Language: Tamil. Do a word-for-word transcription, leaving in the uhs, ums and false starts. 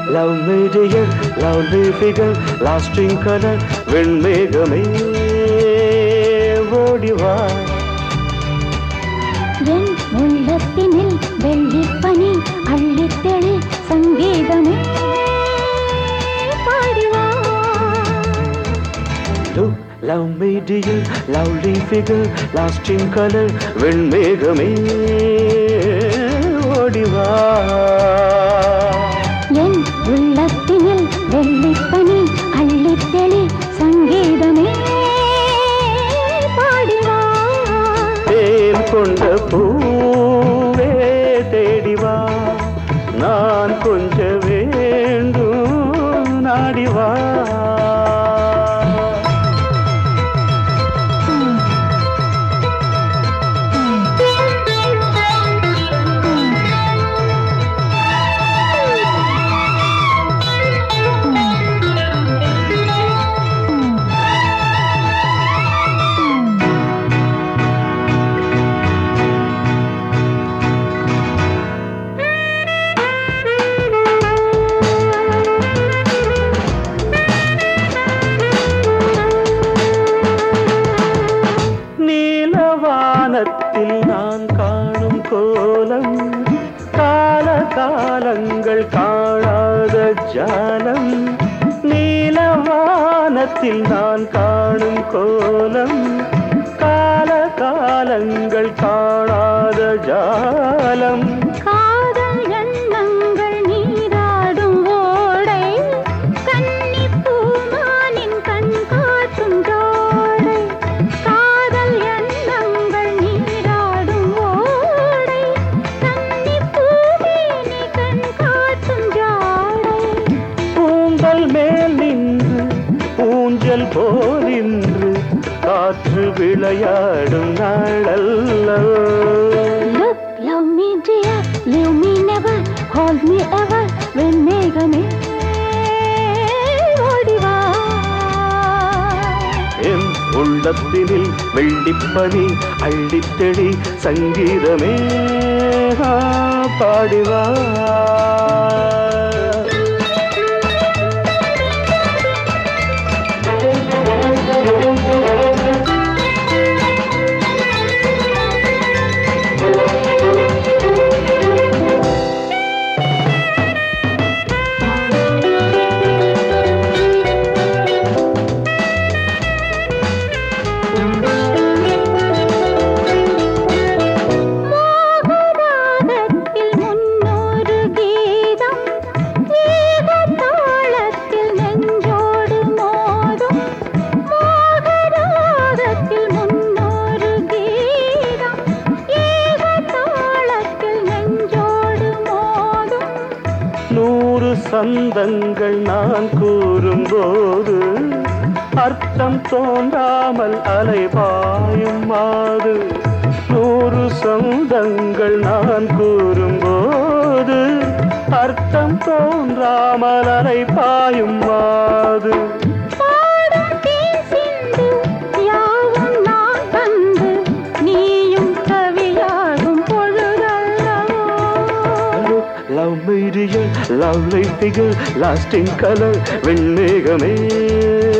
love me dear, lovely figure, lasting color, வெண்மேகமே ஓடிவா. என் உள்ளத்தினில் வெள்ளிப்பனி அள்ளித்தெளி சங்கீதமே பாடிவா. Look, love me dear, lovely figure, lasting color, வெண்மேகமே ஓடிவா. என் உள்ளத்தினில் வெள்ளிப்பனி அள்ளித்தெளி சங்கீதமே பாடிவா. தேன் கொண்ட பூவே தேடிவா, நான் கொஞ்ச வேண்டும் நாடிவா. வானத்தில் நான் காணும் கோலம், கால காலங்கள் காணாத ஜாலம். நீலவானத்தில் நான் காணும் கோலம், கால காலங்கள் காணாத ஜாலம். காதல் எண்ணங்கள் நீராடும் ஓடை, கன்னி பூமானின் கண் காட்டும் ஜோடை. காதல் எண்ணங்கள் நீராடும் ஓடை, கன்னி பூமேனி கண் காட்டும் ஜோடை. பூங்கல் மேல் நின்று ஊஞ்சல் போலின்று காற்று விளையாடும் நாளல்லவோ. Look, love me dear, leave me never, hold me ever, வெண்மேகமே ஓடிவா. என் உள்ளத்தினில் வெள்ளிப்பனி அள்ளித்தெளி சங்கீதமே பாடிவா. நூறு சந்தங்கள் நான் கூறும்போது அர்த்தம் தோன்றாமல் அலைபாயும் மாது. நூறு சொந்தங்கள் நான் கூறும்போது அர்த்தம் தோன்றாமல் அலைபாயும் மாது. Love me dear, lovely figure, lasting color, வெண்மேகமே